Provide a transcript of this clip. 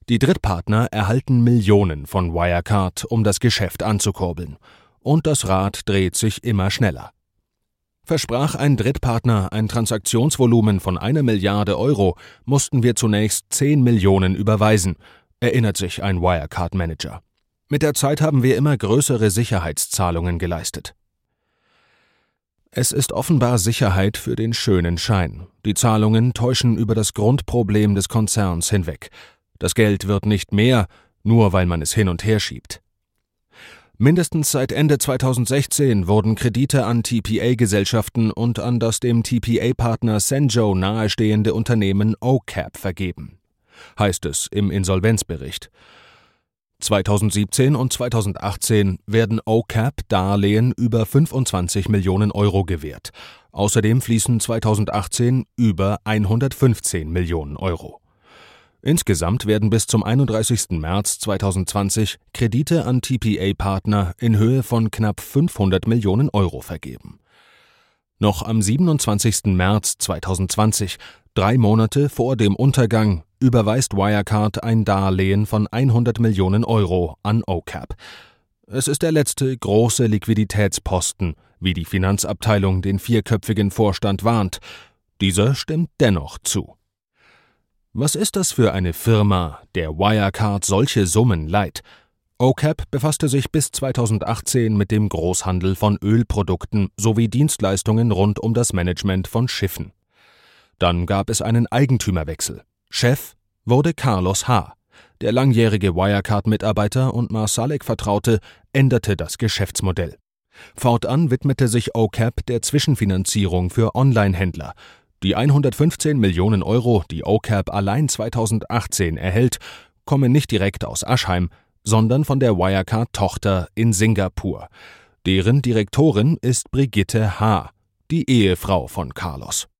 Die Drittpartner erhalten Millionen von Wirecard, um das Geschäft anzukurbeln. Und das Rad dreht sich immer schneller. Versprach ein Drittpartner ein Transaktionsvolumen von 1 Milliarde Euro, mussten wir zunächst 10 Millionen überweisen, erinnert sich ein Wirecard-Manager. Mit der Zeit haben wir immer größere Sicherheitszahlungen geleistet. Es ist offenbar Sicherheit für den schönen Schein. Die Zahlungen täuschen über das Grundproblem des Konzerns hinweg. Das Geld wird nicht mehr, nur weil man es hin und her schiebt. Mindestens seit Ende 2016 wurden Kredite an TPA-Gesellschaften und an das dem TPA-Partner Senjo nahestehende Unternehmen OCAP vergeben, heißt es im Insolvenzbericht. 2017 und 2018 werden OCAP Darlehen über 25 Millionen Euro gewährt. Außerdem fließen 2018 über 115 Millionen Euro. Insgesamt werden bis zum 31. März 2020 Kredite an TPA-Partner in Höhe von knapp 500 Millionen Euro vergeben. Noch am 27. März 2020, 3 Monate vor dem Untergang, überweist Wirecard ein Darlehen von 100 Millionen Euro an OCAP. Es ist der letzte große Liquiditätsposten, wie die Finanzabteilung den 4-köpfigen Vorstand warnt. Dieser stimmt dennoch zu. Was ist das für eine Firma, der Wirecard solche Summen leiht? OCAP befasste sich bis 2018 mit dem Großhandel von Ölprodukten sowie Dienstleistungen rund um das Management von Schiffen. Dann gab es einen Eigentümerwechsel. Chef wurde Carlos H. Der langjährige Wirecard-Mitarbeiter und Marsalek-Vertraute änderte das Geschäftsmodell. Fortan widmete sich OCAP der Zwischenfinanzierung für Online-Händler. Die 115 Millionen Euro, die OCAP allein 2018 erhält, kommen nicht direkt aus Aschheim, sondern von der Wirecard-Tochter in Singapur. Deren Direktorin ist Brigitte H., die Ehefrau von Carlos.